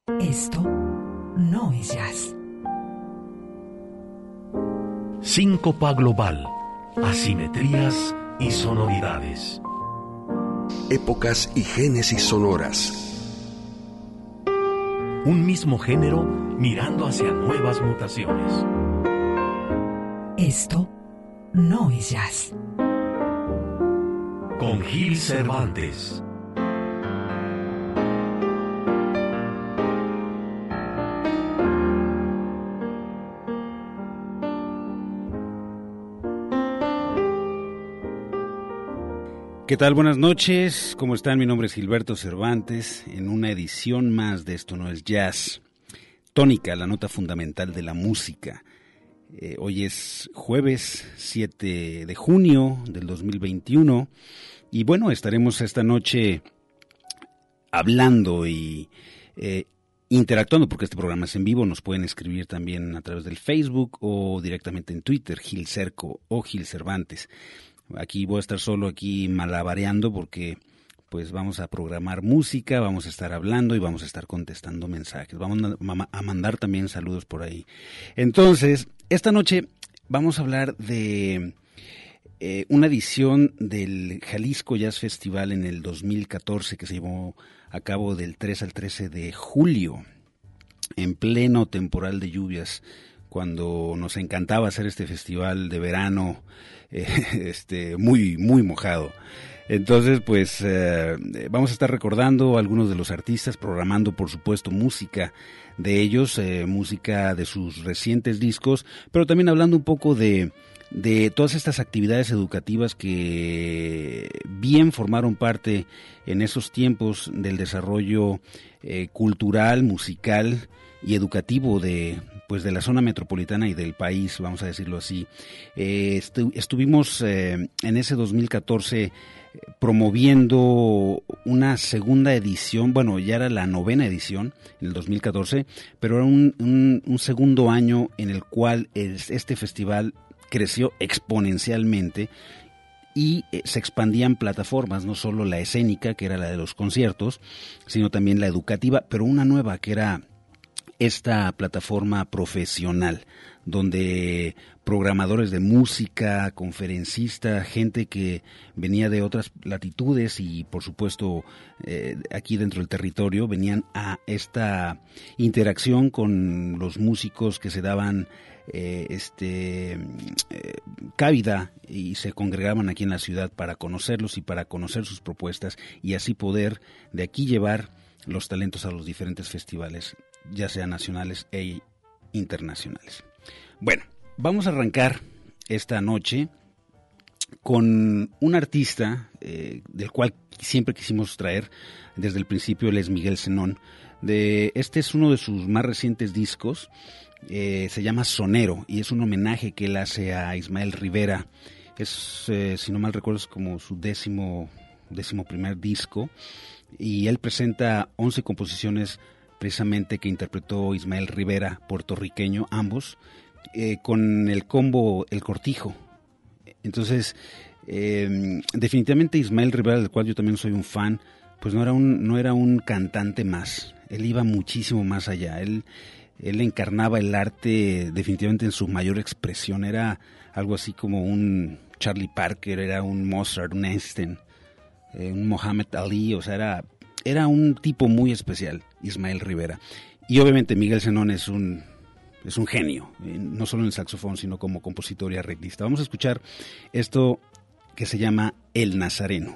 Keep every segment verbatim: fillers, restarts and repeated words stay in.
Esto no es jazz. Síncopa global, asimetrías y sonoridades. Épocas y génesis sonoras. Un mismo género mirando hacia nuevas mutaciones. Esto no es jazz. Con Gil Cervantes. ¿Qué tal? Buenas noches, ¿cómo están? Mi nombre es Gilberto Cervantes, en una edición más de Esto no es jazz. Tónica, la nota fundamental de la música. Eh, hoy es jueves siete de junio del dos mil veintiuno y bueno, estaremos esta noche hablando y eh, interactuando, porque este programa es en vivo. Nos pueden escribir también a través del Facebook o directamente en Twitter, Gil Cerco o Gil Cervantes. Aquí voy a estar solo aquí malabareando porque pues vamos a programar música, vamos a estar hablando y vamos a estar contestando mensajes. Vamos a, a mandar también saludos por ahí. Entonces, esta noche vamos a hablar de eh, una edición del Jalisco Jazz Festival en el dos mil catorce que se llevó a cabo del tres al trece de julio, en pleno temporal de lluvias, cuando nos encantaba hacer este festival de verano eh, este muy muy mojado. Entonces, pues eh, vamos a estar recordando a algunos de los artistas, programando por supuesto música de ellos, eh, música de sus recientes discos, pero también hablando un poco de de todas estas actividades educativas que bien formaron parte en esos tiempos del desarrollo eh, cultural, musical y educativo de pues de la zona metropolitana y del país, vamos a decirlo así. Eh, estu- estuvimos eh, en ese dos mil catorce promoviendo una segunda edición, bueno, ya era la novena edición en el dos mil catorce, pero era un, un, un segundo año en el cual el, este festival creció exponencialmente y eh, se expandían plataformas, no solo la escénica, que era la de los conciertos, sino también la educativa, pero una nueva que era esta plataforma profesional, donde programadores de música, conferencistas, gente que venía de otras latitudes y por supuesto eh, aquí dentro del territorio, venían a esta interacción con los músicos que se daban eh, este eh, cabida y se congregaban aquí en la ciudad para conocerlos y para conocer sus propuestas y así poder de aquí llevar los talentos a los diferentes festivales, ya sean nacionales e internacionales. Bueno, vamos a arrancar esta noche con un artista eh, del cual siempre quisimos traer desde el principio. Él es Miguel Zenón. De, este es uno de sus más recientes discos, eh, se llama Sonero y es un homenaje que él hace a Ismael Rivera. Es, eh, si no mal recuerdo, es como su décimo, décimo primer disco y él presenta once composiciones precisamente que interpretó Ismael Rivera, puertorriqueño, ambos, eh, con el combo El Cortijo. Entonces, eh, definitivamente Ismael Rivera, del cual yo también soy un fan, pues no era un, no era un cantante más, él iba muchísimo más allá, él, él encarnaba el arte definitivamente en su mayor expresión, era algo así como un Charlie Parker, era un Mozart, un Einstein, eh, un Muhammad Ali, o sea, era... Era un tipo muy especial, Ismael Rivera. Y obviamente Miguel Zenón es un, es un genio, no solo en el saxofón, sino como compositor y arreglista. Vamos a escuchar esto que se llama El Nazareno.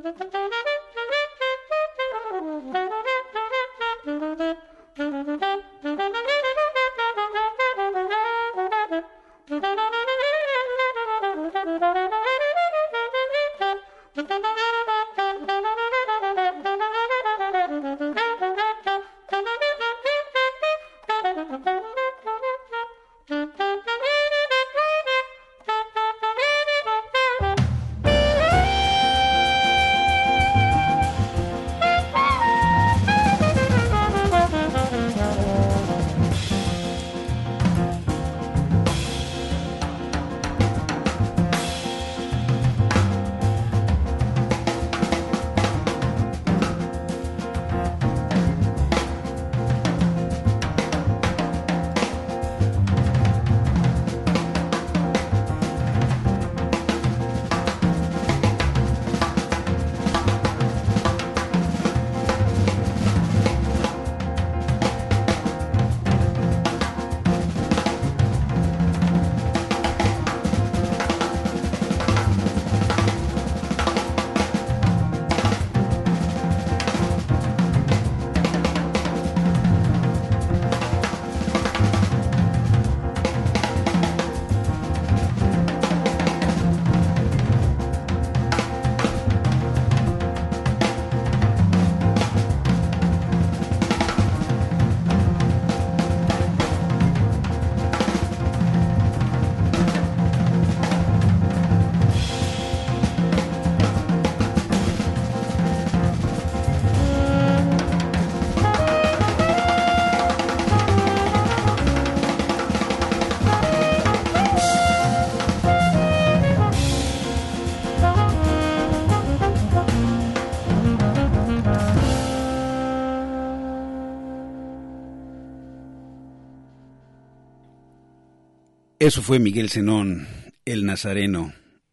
Eso fue Miguel Zenón, el nazareno,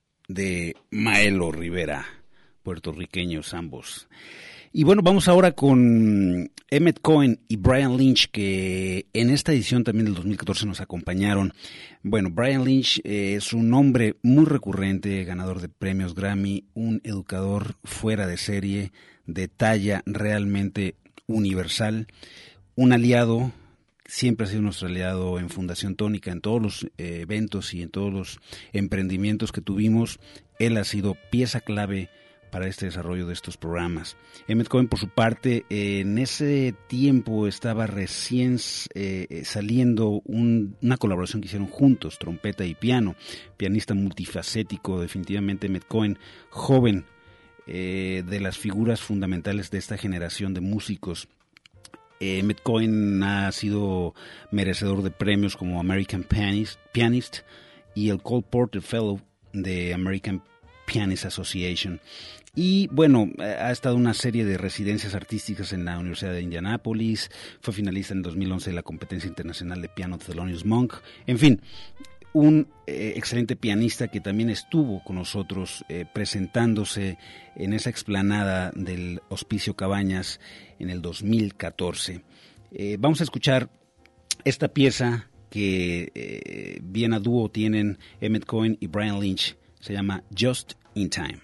de Maelo Rivera, puertorriqueños ambos. Y bueno, vamos ahora con Emmett Cohen y Brian Lynch, que en esta edición también del dos mil catorce nos acompañaron. Bueno, Brian Lynch eh, es un hombre muy recurrente, ganador de premios Grammy, un educador fuera de serie, de talla realmente universal, un aliado. Siempre ha sido nuestro aliado en Fundación Tónica, en todos los eh, eventos y en todos los emprendimientos que tuvimos. Él ha sido pieza clave para este desarrollo de estos programas. Emmett Cohen, por su parte, eh, en ese tiempo estaba recién eh, saliendo un, una colaboración que hicieron juntos, trompeta y piano, pianista multifacético, definitivamente Emmett Cohen, joven, eh, de las figuras fundamentales de esta generación de músicos. Emmett Cohen ha sido merecedor de premios como American Pianist, Pianist y el Cole Porter Fellow de American Pianist Association. Y bueno, ha estado en una serie de residencias artísticas en la Universidad de Indianápolis, fue finalista en dos mil once de la competencia internacional de piano Thelonious Monk. En fin, un eh, excelente pianista que también estuvo con nosotros eh, presentándose en esa explanada del Hospicio Cabañas en el dos mil catorce. Eh, vamos a escuchar esta pieza que eh, bien a dúo tienen Emmett Cohen y Brian Lynch. Se llama Just in Time.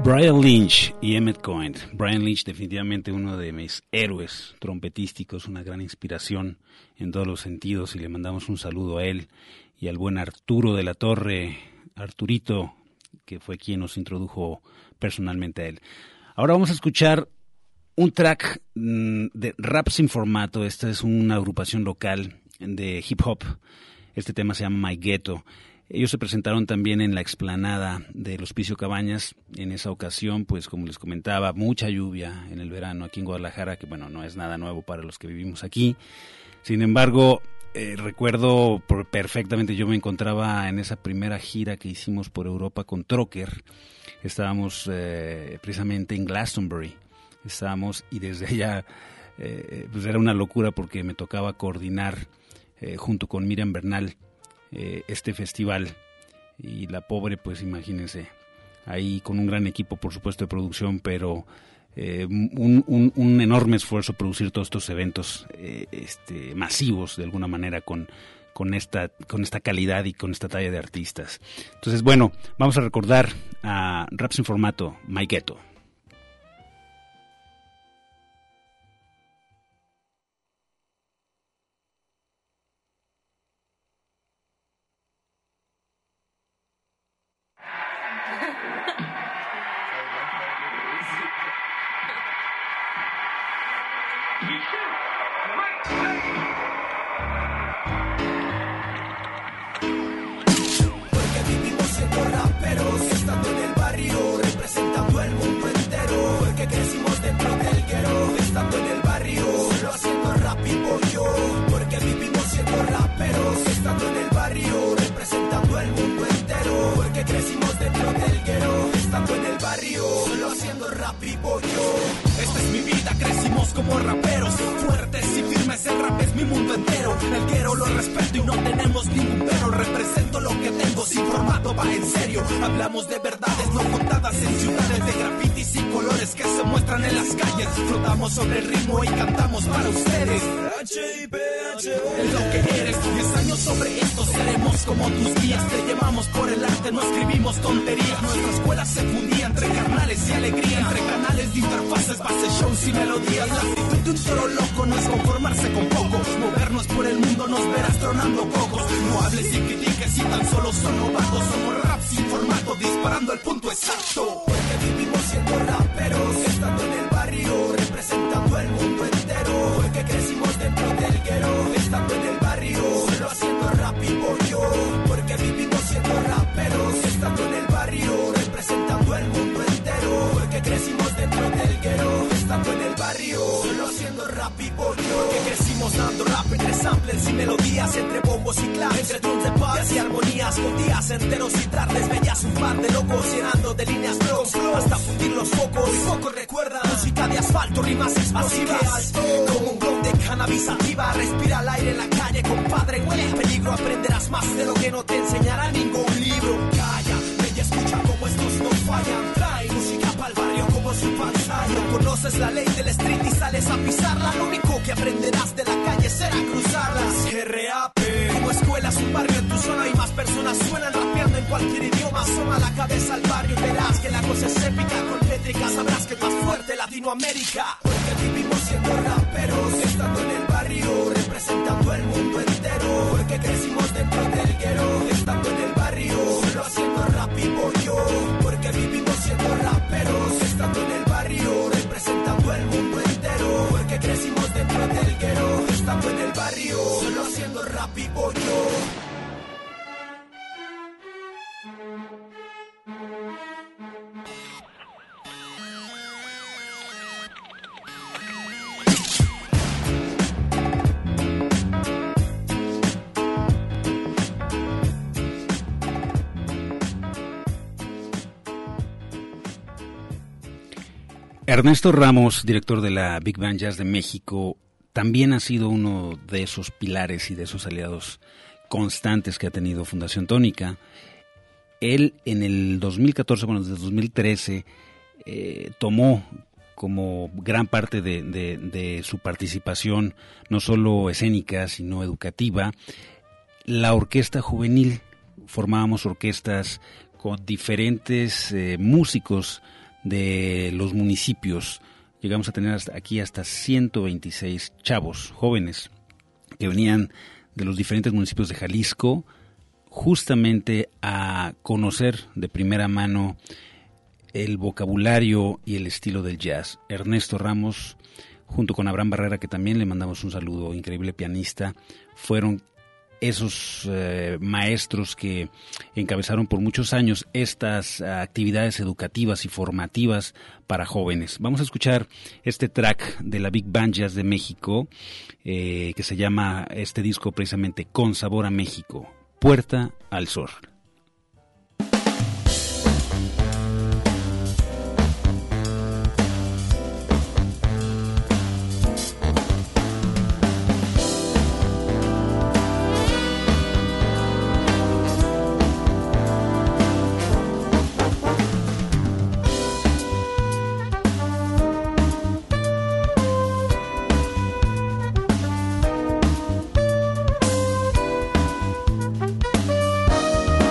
Brian Lynch y Emmett Cohen. Brian Lynch definitivamente uno de mis héroes trompetísticos, una gran inspiración en todos los sentidos, y le mandamos un saludo a él y al buen Arturo de la Torre, Arturito, que fue quien nos introdujo personalmente a él. Ahora vamos a escuchar un track mmm, de Rap Sin Formato. Esta es una agrupación local de hip hop. Este tema se llama My Ghetto. Ellos se presentaron también en la explanada del Hospicio Cabañas. En esa ocasión, pues como les comentaba, mucha lluvia en el verano aquí en Guadalajara, que bueno, no es nada nuevo para los que vivimos aquí. Sin embargo, eh, recuerdo perfectamente, yo me encontraba en esa primera gira que hicimos por Europa con Trocker. Estábamos eh, precisamente en Glastonbury. Estábamos y desde allá eh, pues era una locura porque me tocaba coordinar eh, junto con Miriam Bernal Eh, este festival, y la pobre, pues imagínense, ahí con un gran equipo por supuesto de producción, pero eh, un, un, un enorme esfuerzo producir todos estos eventos eh, este, masivos de alguna manera con, con, esta, con esta calidad y con esta talla de artistas. Entonces bueno, vamos a recordar a Rap Sin Formato, My Ghetto. Porque vivimos siendo raperos, estando en el barrio, representando el mundo entero. Porque crecimos dentro del guero, estando en el barrio, solo haciendo rap y pollo. Porque vivimos siendo raperos, estando en el barrio, representando el mundo entero. Porque crecimos dentro del guero, estando en el barrio, solo haciendo rap y pollo. Esta es mi vida, crecimos como raperos, fuertes y firmes, el rap es mi mundo entero. El guero lo respeto y no tenemos ningún pero. Represento lo que tengo, sin formato va en serio. Hablamos de verdades no contadas en ciudades, de grafitis y colores que se muestran en las calles. Flotamos sobre el ritmo y cantamos para ustedes. H I P H es lo que eres, diez años sobre esto seremos como tus guías. Te llevamos por el arte, no escribimos tonterías. Nuestra escuela se fundía entre carnales y alegría, entre canales de interfaces, base shows y melodías. La actitud de un toro loco no es conformarse con poco, movernos por el mundo nos verás tronando cocos. No hables y critiques si tan solo son novatos. Somos rap sin formato, disparando el punto exacto. Porque vivimos siendo raperos, estando en el barrio, representando el mundo entero. Porque crecimos dentro del guero, estando en el barrio, solo haciendo rap y pollo. Porque vivimos siendo raperos, estando en el barrio, representando el mundo entero. Porque crecimos dentro del guero, estando en el barrio, solo haciendo rap y pollo. Porque crecimos dando rap entre samplers y melodías, entre bombos y claves, entre drums de paz y armonías, con días enteros y tardes bellas, un par de locos llenando de líneas blogs hasta fundir los focos. Muy poco recuerda música de asfalto, rimas explosivas, como un blog de cannabis activa. Respira el aire en la calle, compadre, huele a peligro. Aprenderás más de lo que no te enseñará ningún libro. Calla, ve y escucha como estos no fallan. Trae música pa'l barrio como su panza. No conoces la ley del street y sales a pisarla. Lo único que aprenderás de la calle será cruzarlas. R A P como escuelas, un barrio en tu zona y más personas suenan rapeando en cualquier idioma. Asoma la cabeza al barrio y verás que la cosa es épica. Con métrica sabrás que es más fuerte Latinoamérica. Porque vivimos siendo raperos, estando en el barrio, representando el mundo entero. Porque crecimos dentro del guero, estando en el barrio, solo haciendo rap y pollo. Porque vivimos siendo raperos, estando en el barrio, representando el mundo entero. Porque crecimos dentro del guero, estando en el barrio, solo haciendo rap y pollo. Ernesto Ramos, director de la Big Band Jazz de México, también ha sido uno de esos pilares y de esos aliados constantes que ha tenido Fundación Tónica. Él en el dos mil catorce, bueno, desde dos mil trece, eh, tomó como gran parte de, de, de su participación, no solo escénica, sino educativa, la orquesta juvenil. Formábamos orquestas con diferentes eh, músicos de los municipios. Llegamos a tener hasta aquí hasta ciento veintiséis chavos, jóvenes, que venían de los diferentes municipios de Jalisco, justamente a conocer de primera mano el vocabulario y el estilo del jazz. Ernesto Ramos, junto con Abraham Barrera, que también le mandamos un saludo, increíble pianista, fueron esos eh, maestros que encabezaron por muchos años estas uh, actividades educativas y formativas para jóvenes. Vamos a escuchar este track de la Big Band Jazz de México, eh, que se llama este disco precisamente Con Sabor a México, Puerta al Sol. Puerta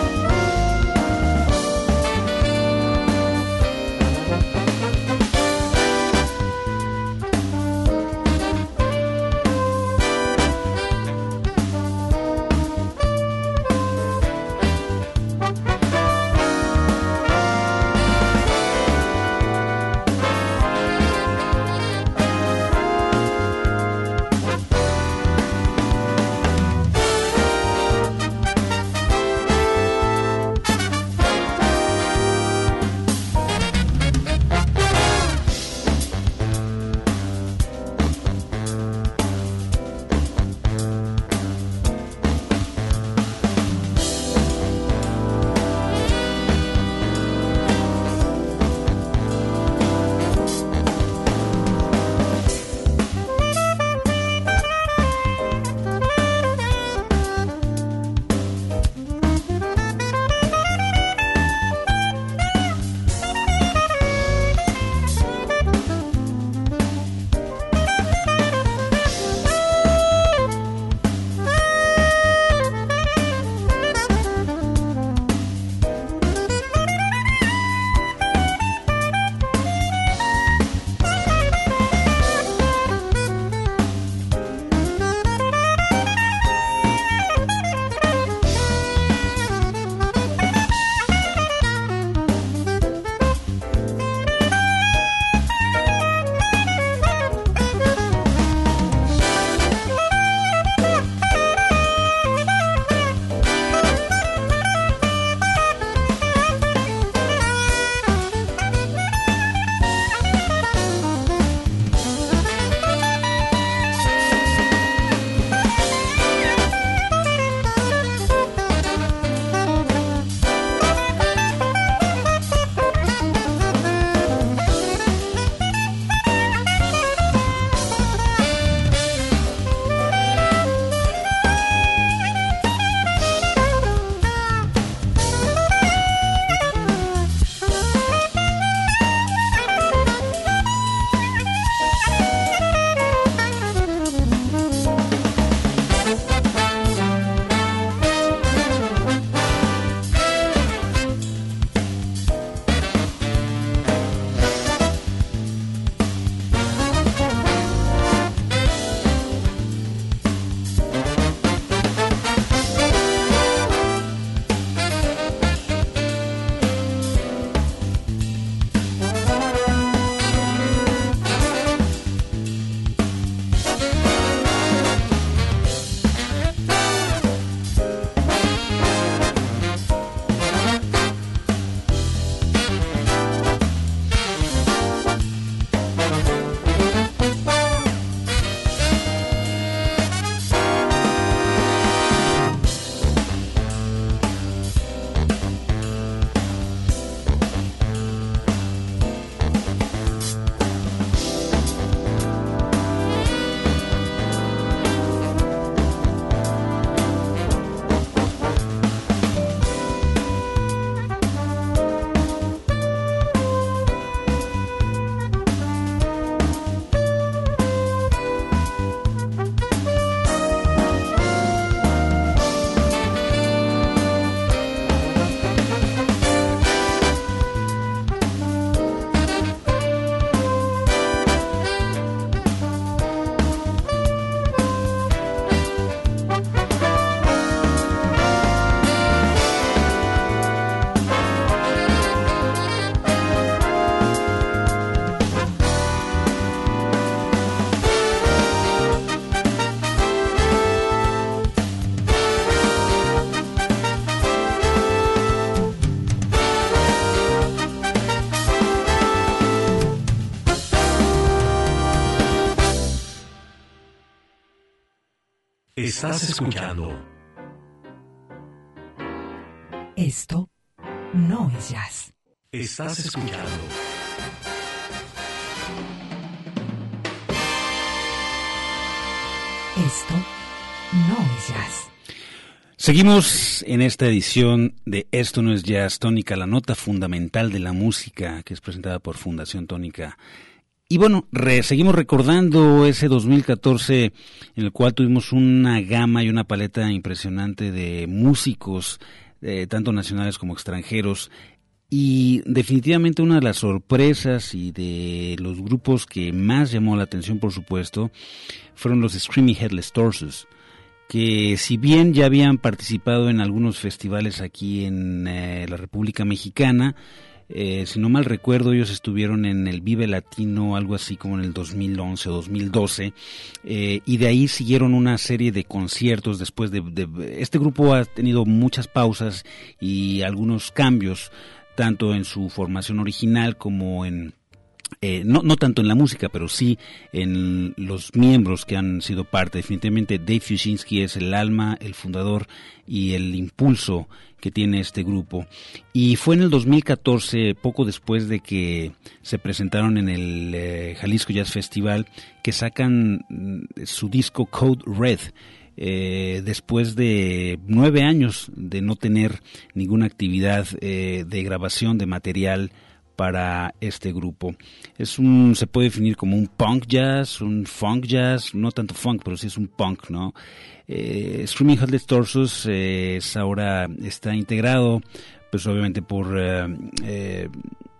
Estás escuchando. Esto no es jazz. Estás escuchando. Esto no es jazz. Seguimos en esta edición de Esto no es jazz, Tónica, la nota fundamental de la música, que es presentada por Fundación Tónica. Y bueno, re, seguimos recordando ese dos mil catorce en el cual tuvimos una gama y una paleta impresionante de músicos, eh, tanto nacionales como extranjeros. Y definitivamente una de las sorpresas y de los grupos que más llamó la atención, por supuesto, fueron los Screaming Headless Torsos, que si bien ya habían participado en algunos festivales aquí en eh, la República Mexicana, eh, si no mal recuerdo, ellos estuvieron en el Vive Latino, algo así como en el dos mil once o dos mil doce, eh, y de ahí siguieron una serie de conciertos después de, de... Este grupo ha tenido muchas pausas y algunos cambios, tanto en su formación original como en... Eh, no, no tanto en la música, pero sí en los miembros que han sido parte. Definitivamente Dave Fiuczynski es el alma, el fundador y el impulso que tiene este grupo. Y fue en el dos mil catorce, poco después de que se presentaron en el eh, Jalisco Jazz Festival, que sacan mm, su disco Code Red. Eh, después de nueve años de no tener ninguna actividad eh, de grabación de material para este grupo. Es un, se puede definir como un punk jazz, un funk jazz, no tanto funk, pero sí es un punk, ¿no? Eh, Screaming Headless Torsos eh, es ahora, está integrado, pues obviamente por eh, eh,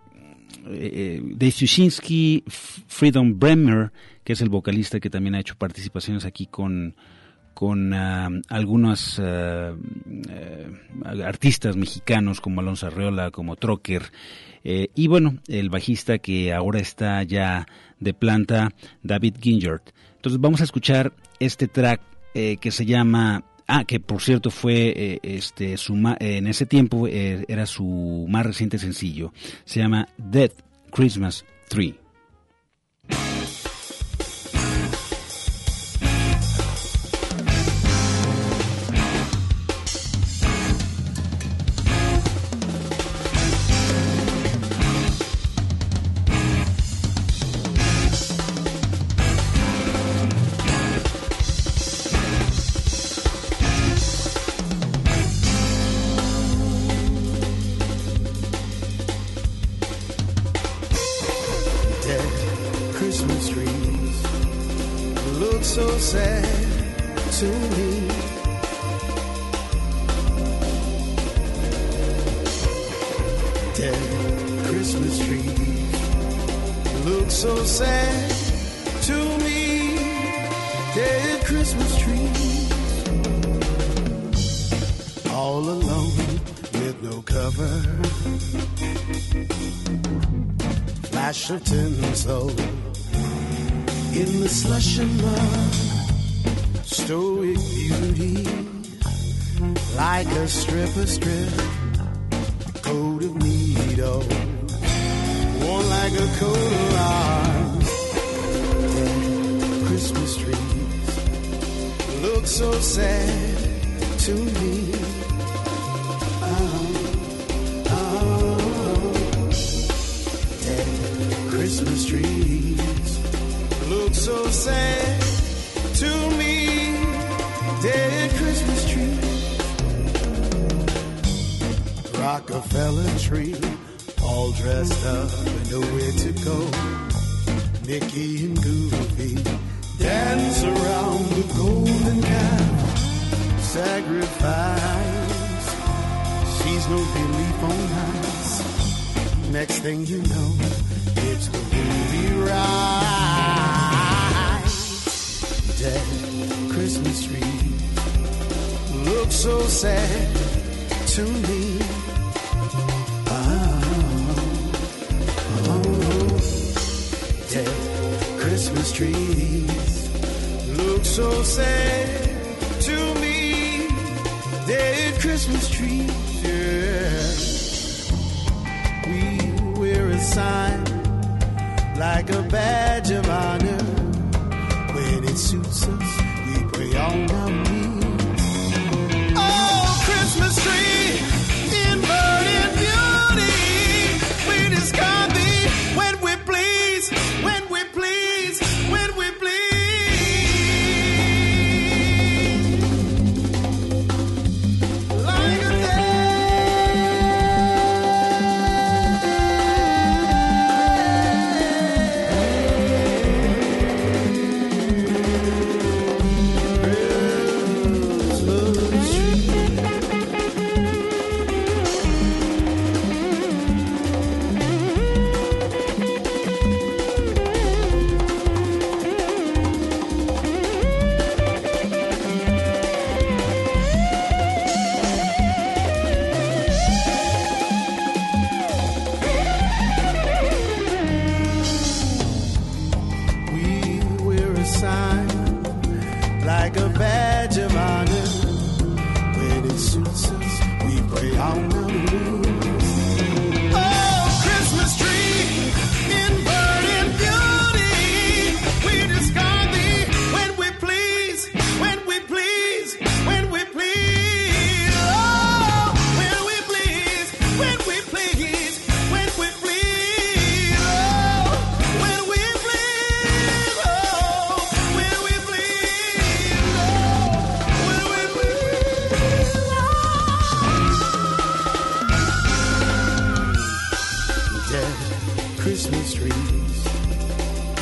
eh, Dave Fiuczynski, Freedom Bremer, que es el vocalista que también ha hecho participaciones aquí con con uh, algunos uh, uh, artistas mexicanos como Alonso Arreola, como Trocker, eh, y bueno, el bajista que ahora está ya de planta, David Gingert. Entonces vamos a escuchar este track eh, que se llama, ah, que por cierto fue, eh, este, su ma- eh, en ese tiempo eh, era su más reciente sencillo, se llama Dead Christmas Tree. Of tinsel in the slush and mud, stoic beauty like a stripper strip, coat of needle worn like a coat of arms. Dead Christmas trees look so sad to me. Christmas trees look so sad to me. Dead Christmas trees. Rockefeller tree, all dressed up and nowhere to go. Mickey and Goofy dance around the golden calf. Sacrifice, she's no relief on ice. Next thing you know, it's the movie ride. Dead Christmas trees look so sad to me. Oh, oh, dead Christmas trees look so sad to me. Dead Christmas trees, yeah. We wear a sign like a badge of honor. When it suits us, we pray on our knees.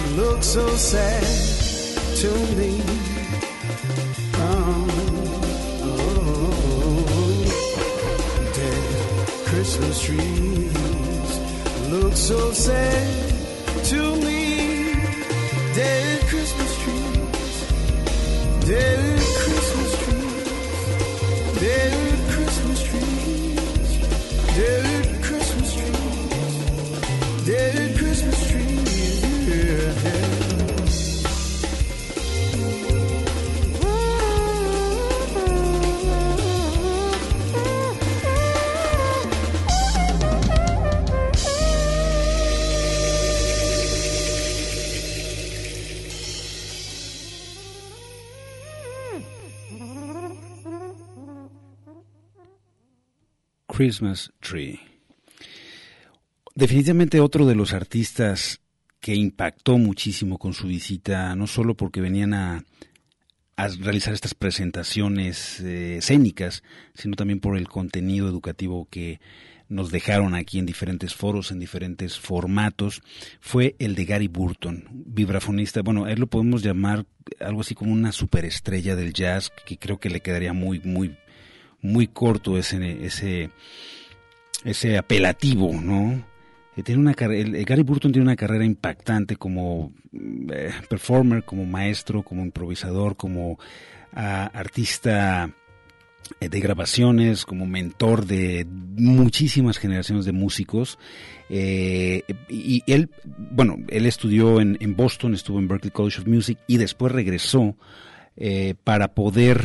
look so sad to me. Oh, oh, dead Christmas trees look so sad to me. Dead Christmas trees, dead Christmas trees, dead Christmas trees, dead Christmas trees, dead Christmas trees, yeah. Christmas Tree. Definitivamente otro de los artistas que impactó muchísimo con su visita, no solo porque venían a, a realizar estas presentaciones eh, escénicas, sino también por el contenido educativo que nos dejaron aquí en diferentes foros, en diferentes formatos, fue el de Gary Burton, vibrafonista. Bueno, a él lo podemos llamar algo así como una superestrella del jazz, que creo que le quedaría muy, muy muy corto ese ese ese apelativo, ¿no? Eh, tiene una carrera, Gary Burton tiene una carrera impactante como eh, performer, como maestro, como improvisador, como uh, artista eh, de grabaciones, como mentor de muchísimas generaciones de músicos. Eh, y él, bueno, él estudió en, en Boston, estuvo en Berklee College of Music y después regresó eh, para poder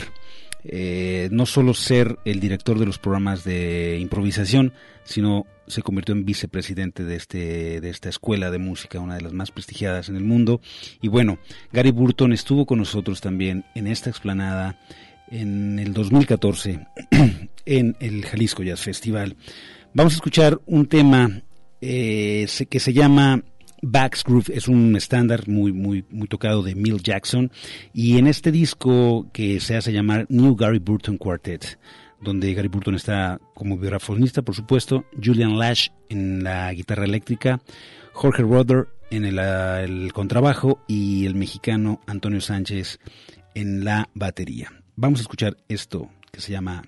Eh, no solo ser el director de los programas de improvisación, sino se convirtió en vicepresidente de este de esta escuela de música, una de las más prestigiadas en el mundo. Y bueno, Gary Burton estuvo con nosotros también en esta explanada en el dos mil catorce en el Jalisco Jazz Festival. Vamos a escuchar un tema eh, que se llama Bax Groove. Es un estándar muy muy muy tocado de Milt Jackson, y en este disco que se hace llamar New Gary Burton Quartet, donde Gary Burton está como vibrafonista, por supuesto, Julian Lash en la guitarra eléctrica, Jorge Roder en el, el contrabajo y el mexicano Antonio Sánchez en la batería. Vamos a escuchar esto que se llama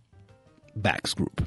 Bax Groove.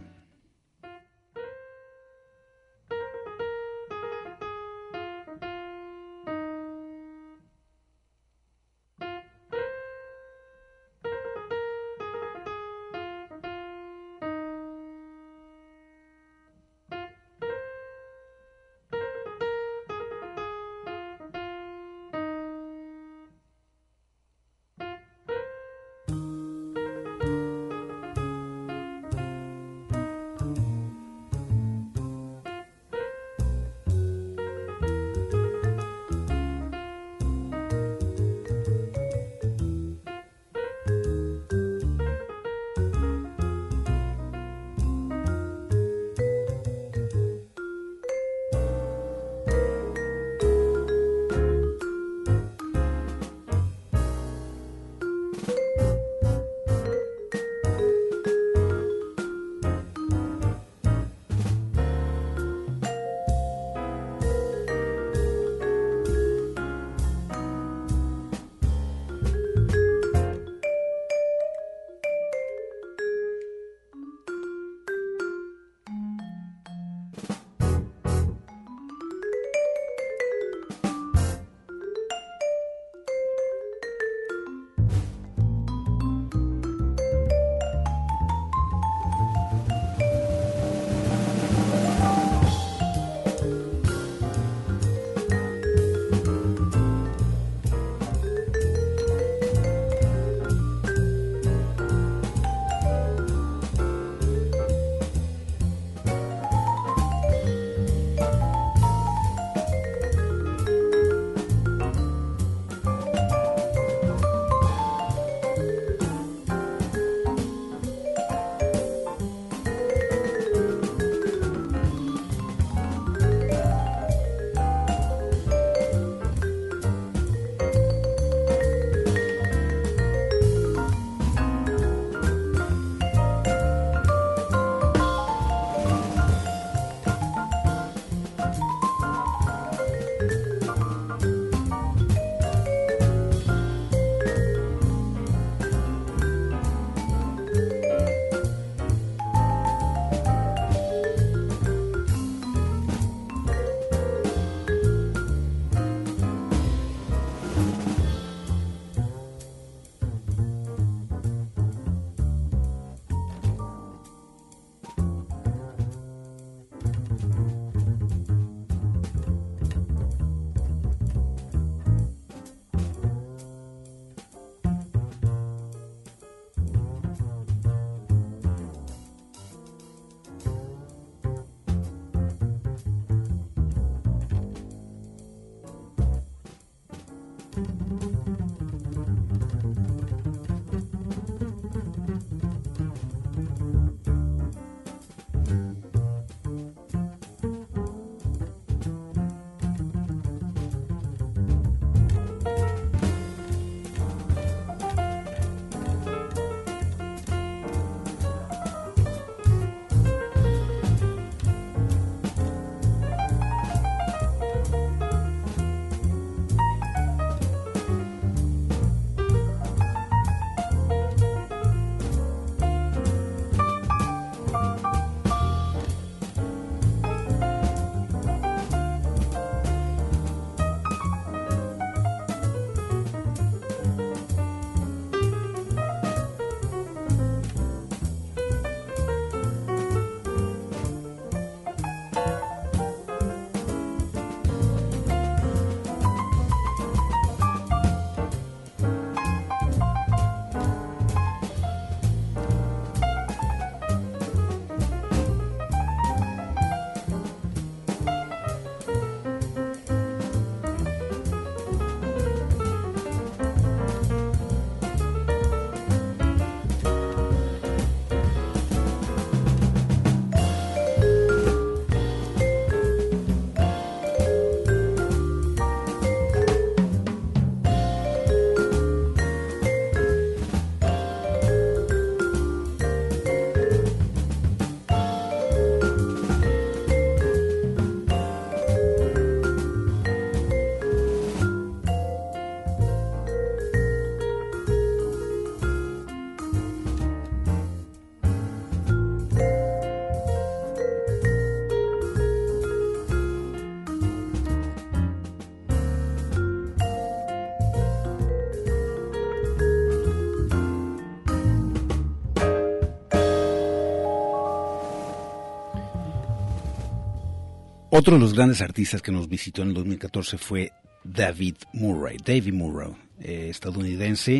Otro de los grandes artistas que nos visitó en el dos mil catorce fue David Murray, Davey Murray, eh, estadounidense,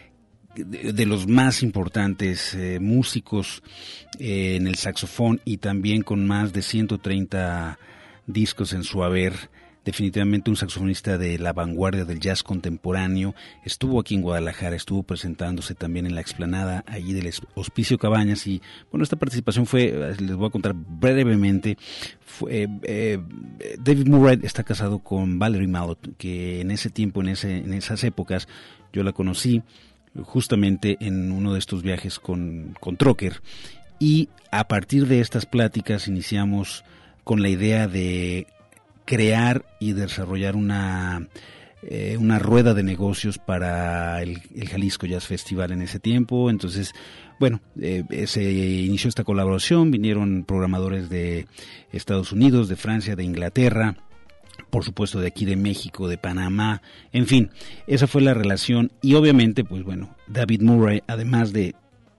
de, de los más importantes eh, músicos eh, en el saxofón y también con más de ciento treinta discos en su haber. Definitivamente un saxofonista de la vanguardia del jazz contemporáneo. Estuvo aquí en Guadalajara, estuvo presentándose también en la explanada allí del Hospicio Cabañas y bueno, esta participación fue, les voy a contar brevemente, fue, eh, eh, David Murray está casado con Valerie Mallott, que en ese tiempo, en, ese, en esas épocas, yo la conocí justamente en uno de estos viajes con, con Trocker y a partir de estas pláticas iniciamos con la idea de crear y desarrollar una, eh, una rueda de negocios para el, el Jalisco Jazz Festival en ese tiempo. Entonces, bueno, eh, se inició esta colaboración, vinieron programadores de Estados Unidos, de Francia, de Inglaterra, por supuesto de aquí de México, de Panamá, en fin, esa fue la relación y obviamente, pues bueno, David Murray, además de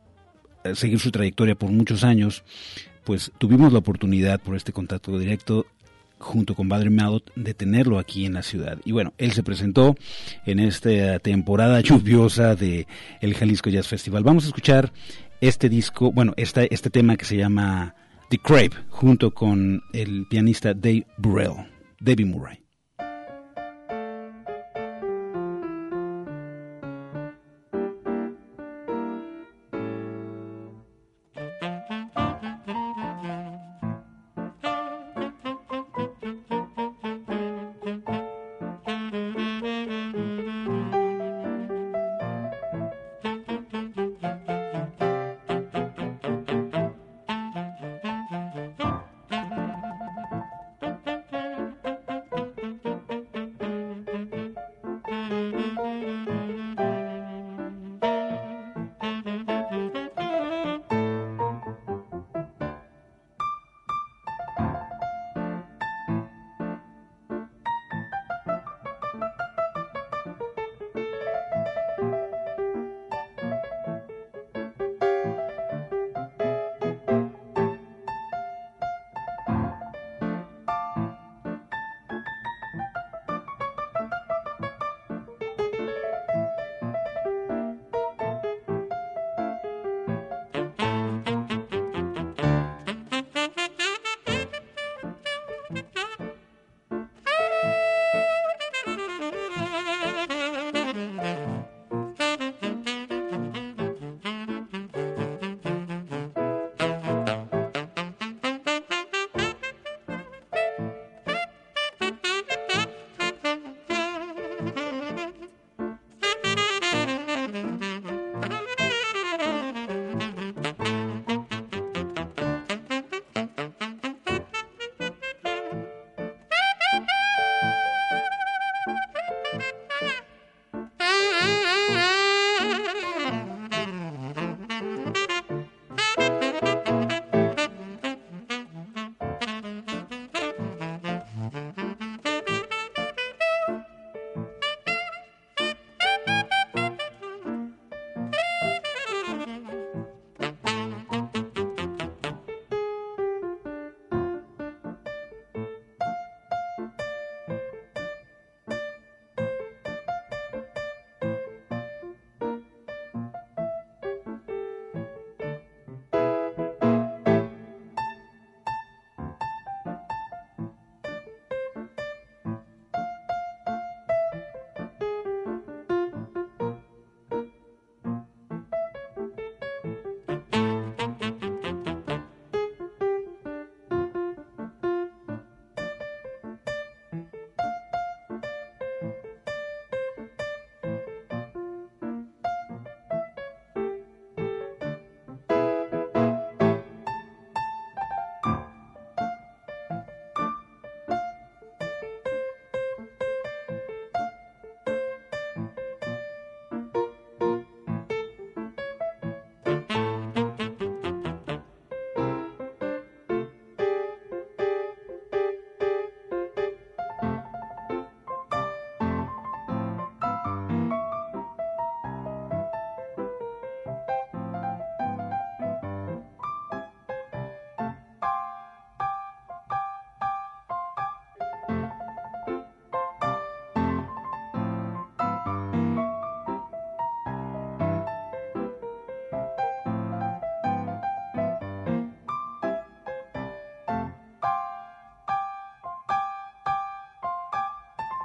seguir su trayectoria por muchos años, pues tuvimos la oportunidad por este contacto directo junto con Valerie Mallott de tenerlo aquí en la ciudad. Y bueno, él se presentó en esta temporada lluviosa de el Jalisco Jazz Festival. Vamos a escuchar este disco, bueno, este, este tema que se llama The Crave, junto con el pianista Dave Burrell, Davey Murray.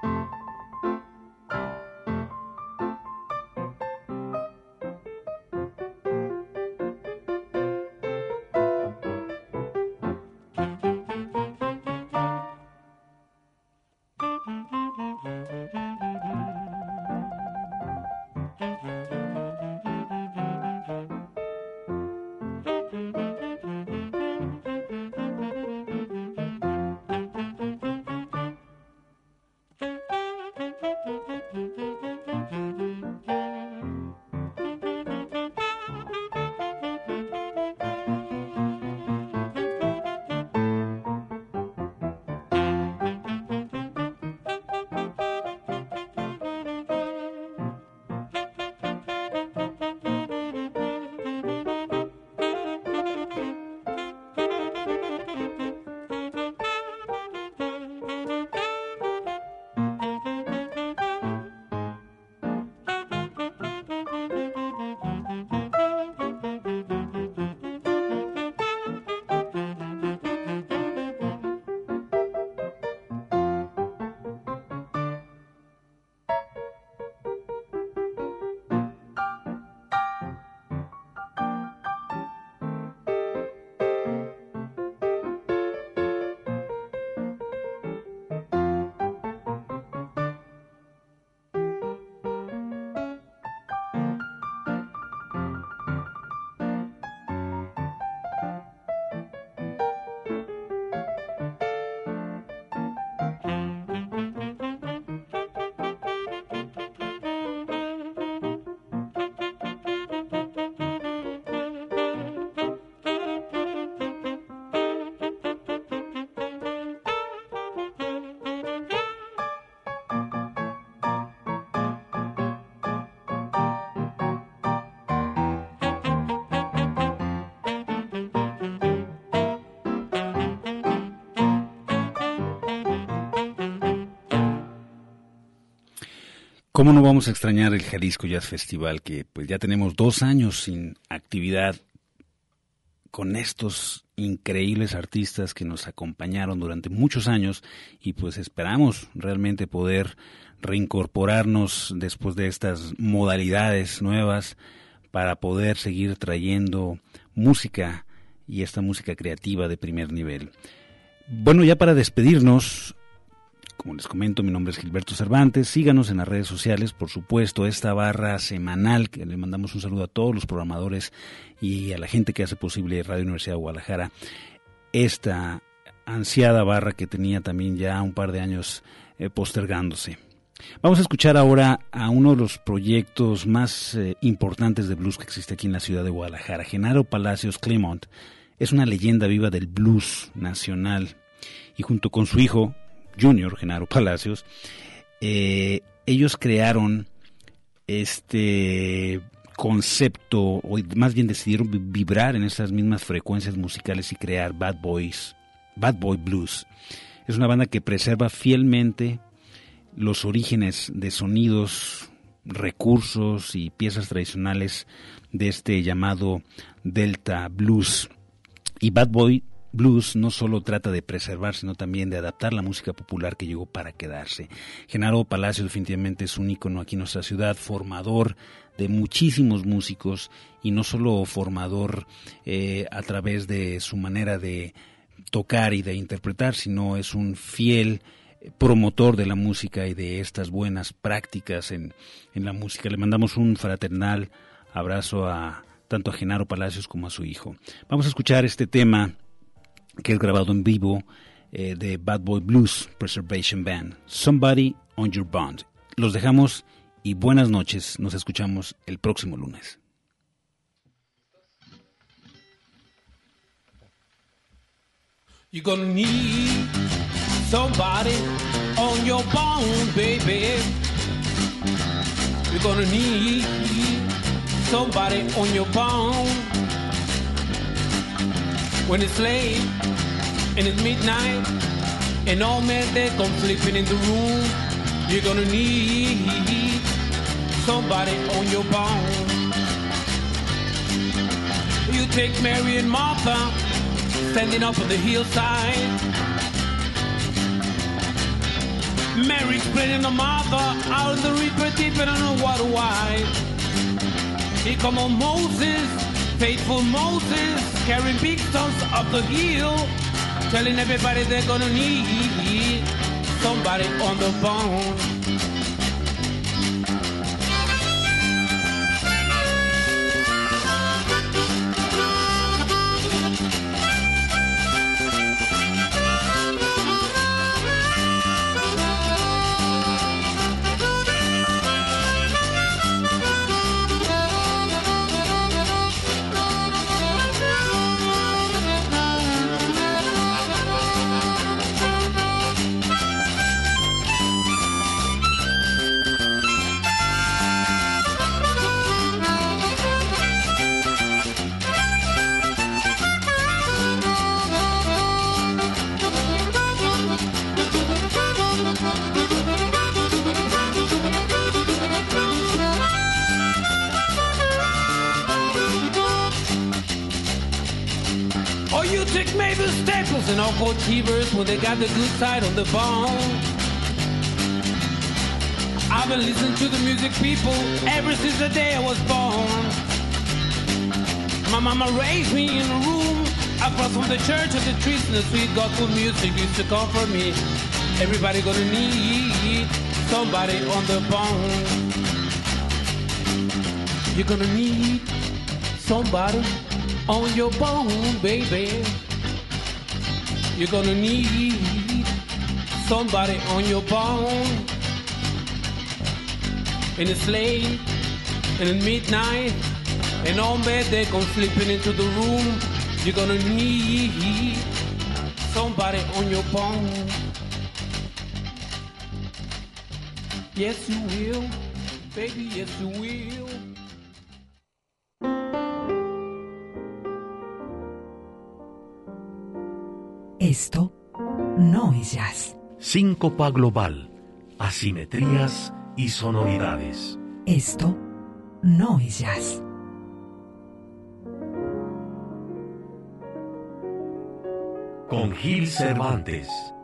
¿Cómo no vamos a extrañar el Jalisco Jazz Festival, que pues ya tenemos dos años sin actividad con estos increíbles artistas que nos acompañaron durante muchos años y pues esperamos realmente poder reincorporarnos después de estas modalidades nuevas para poder seguir trayendo música y esta música creativa de primer nivel. Bueno, ya para despedirnos, como les comento, mi nombre es Gilberto Cervantes. Síganos en las redes sociales, por supuesto, esta barra semanal, que le mandamos un saludo a todos los programadores y a la gente que hace posible Radio Universidad de Guadalajara. Esta ansiada barra que tenía también ya un par de años eh, postergándose. Vamos a escuchar ahora a uno de los proyectos más eh, importantes de blues que existe aquí en la ciudad de Guadalajara. Genaro Palacios Clemont es una leyenda viva del blues nacional y junto con su hijo Junior, Genaro Palacios, eh, ellos crearon este concepto, o más bien decidieron vibrar en esas mismas frecuencias musicales y crear Bad Boys, Bad Boy Blues. Es una banda que preserva fielmente los orígenes de sonidos, recursos y piezas tradicionales de este llamado Delta Blues. Y Bad Boy Blues no solo trata de preservar, sino también de adaptar la música popular que llegó para quedarse. Genaro Palacios definitivamente es un ícono aquí en nuestra ciudad, formador de muchísimos músicos y no solo formador eh, a través de su manera de tocar y de interpretar, sino es un fiel promotor de la música y de estas buenas prácticas en, en la música. Le mandamos un fraternal abrazo a tanto a Genaro Palacios como a su hijo. Vamos a escuchar este tema que es grabado en vivo eh, de Bad Boy Blues Preservation Band, Somebody on Your Bond. Los dejamos y buenas noches, nos escuchamos el próximo lunes. You're gonna need somebody on your bone, baby. You're gonna need somebody on your bone. When it's late and it's midnight and all men they come sleeping in the room, you're gonna need somebody on your bone. You take Mary and Martha standing up on the hillside. Mary explaining the mother out in the river deep and I don't know what why. Here come on Moses, faithful Moses, carrying big stones up the hill, telling everybody they're gonna need somebody on the phone. And all four T-Birds when they got the good side on the bone. I've been listening to the music, people, ever since the day I was born. My mama raised me in a room across from the church of the trees, and the sweet gospel music used to comfort me. Everybody gonna need somebody on the bone. You're gonna need somebody on your bone, baby. You're gonna need somebody on your bone. In the sleigh, in the midnight, and on bed they come slipping into the room. You're gonna need somebody on your bone. Yes, you will, baby, yes, you will. Esto no es jazz. Síncopa global, asimetrías y sonoridades. Esto no es jazz. Con Gil Cervantes.